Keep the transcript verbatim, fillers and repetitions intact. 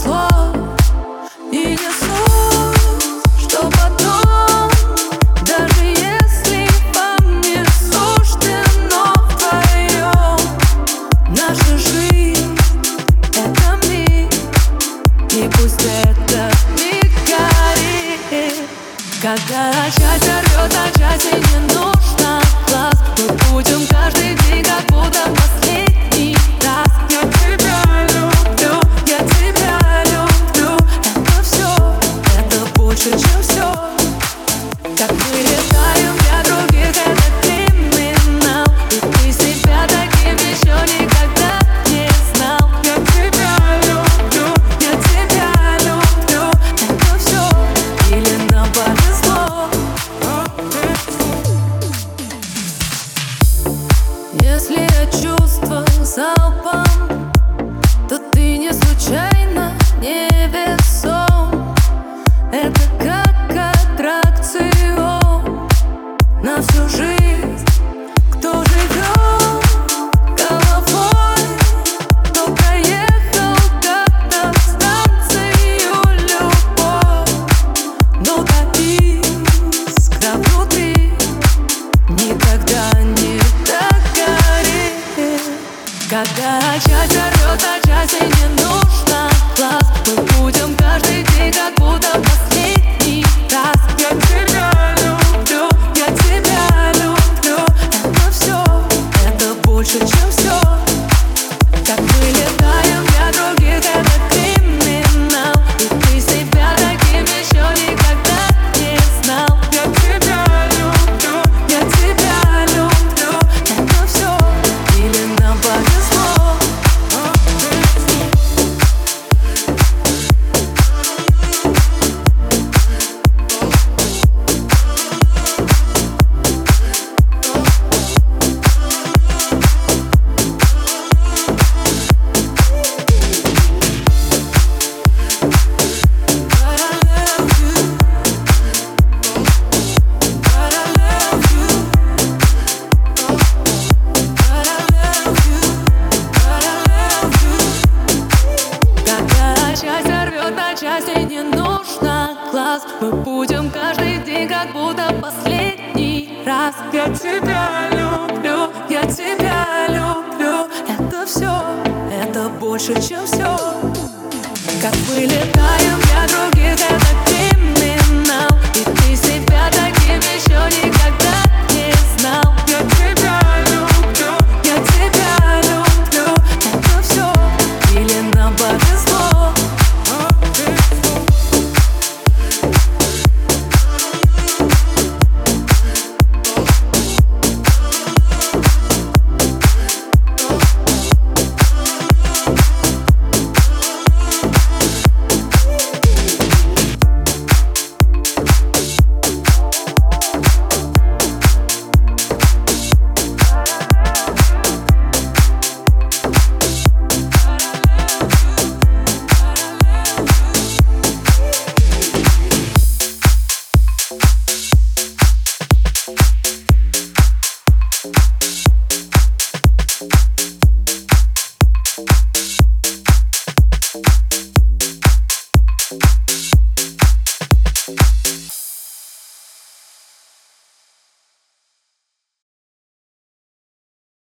повезло. И не суть, что потом, даже если вам не суждено вдвоем, наша жизнь — это миг, и пусть этот миг горит. Когда счастье рвет, а счастье не нужно глаз, мы будем каждый день как будто последний раз. Я тебя люблю, я тебя люблю. Это все, это больше, чем все. Как мы летаем для других, это криминал, и ты себя таким еще никогда не знал. Я тебя люблю, я тебя люблю. Это все, или нам повезло. Если я чувствую залпом, то ты не случайно, не весом. Это как аттракцион на всю жизнь. Кто живет головой, кто проехал как-то станцию любовь, но та искра внутри никогда не догорит. Когда счастье рвет, а счастье не нужно глаз, мы будем каждый день как будто последний раз. Я тебя люблю, я тебя люблю. Это все, это больше, чем все. Как мы летаем для других, это криминал, и ты себя таким еще никогда не знал. Я тебя люблю, я тебя люблю. Это все, или нам повезло. Счастье рвет, а счастье не нужно глаз, мы будем каждый день как будто последний раз. Я тебя люблю, я тебя люблю. Это все, это больше, чем все. Как мы летаем